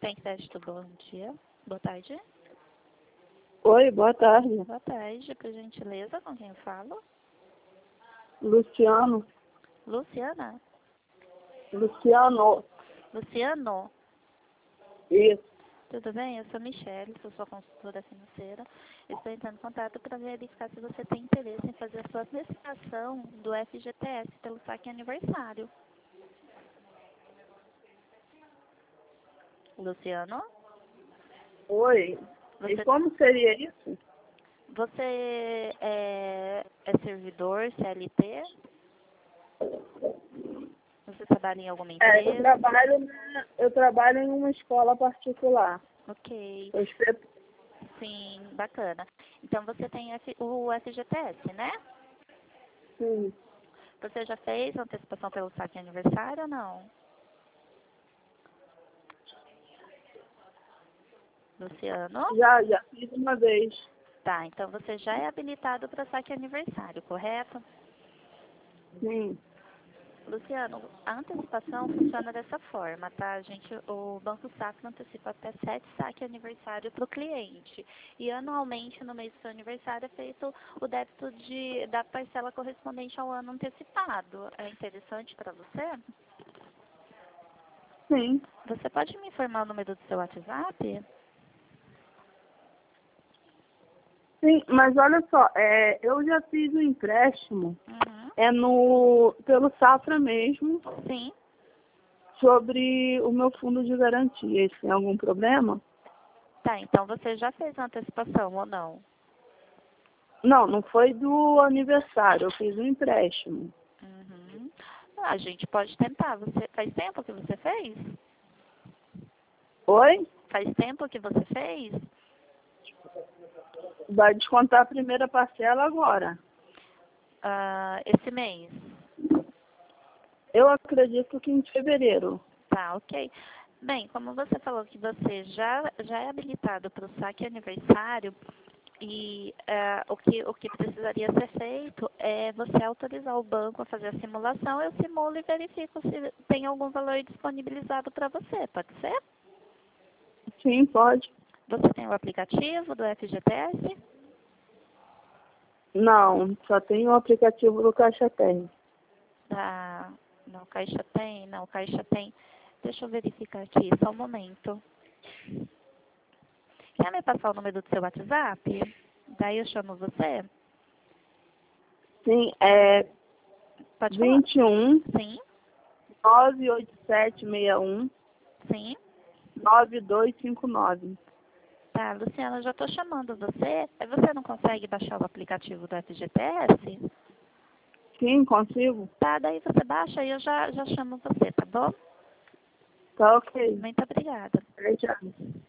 Tem crédito, bom dia. Boa tarde. Oi, boa tarde. Boa tarde, por gentileza, com quem eu falo? Luciano. Luciana? Luciano. Luciano? Isso. Tudo bem? Eu sou Michelle, sou sua consultora financeira. Estou entrando em contato para verificar se você tem interesse em fazer a sua antecipação do FGTS pelo saque aniversário. Luciano? Oi. Você, E como seria isso? você é servidor CLT? Você trabalha em alguma empresa? Eu trabalho em uma escola particular. Ok. Eu espero- Sim, bacana. Então você tem o FGTS, né? Sim. Você já fez antecipação pelo saque aniversário ou não? Luciano? Já fiz uma vez. Tá, então você já é habilitado para saque aniversário, correto? Sim. Luciano, a antecipação funciona dessa forma, tá? O Banco Safra antecipa até 7 saques aniversário para o cliente. E anualmente, no mês do seu aniversário, é feito o débito da parcela correspondente ao ano antecipado. É interessante para você? Sim. Você pode me informar o número do seu WhatsApp? Sim, mas olha só, eu já fiz um empréstimo, Uhum. pelo Safra mesmo, Sim. sobre o meu fundo de garantia. Isso tem algum problema? Tá, então você já fez a antecipação ou não? Não, não foi do aniversário, eu fiz um empréstimo. Uhum. A gente pode tentar. Faz tempo que você fez? Oi? Faz tempo que você fez? Vai descontar a primeira parcela agora. Esse mês? Eu acredito que em fevereiro. Tá, ok. Bem, como você falou que você já é habilitado para o saque aniversário, e o que precisaria ser feito é você autorizar o banco a fazer a simulação, eu simulo e verifico se tem algum valor disponibilizado para você, pode ser? Sim, pode. Você tem o aplicativo do FGTS? Não, só tem o aplicativo do Caixa Tem. Ah, não, Caixa tem, não, Caixa tem. Deixa eu verificar aqui, só um momento. Quer me passar o número do seu WhatsApp? Daí eu chamo você? Sim, é Pode falar. 21 Sim, 98761 sim. 9259. Tá, Luciana, eu já estou chamando você. Você não consegue baixar o aplicativo do FGTS? Sim, consigo? Tá, daí você baixa e eu já chamo você, tá bom? Tá ok. Muito obrigada. Obrigada.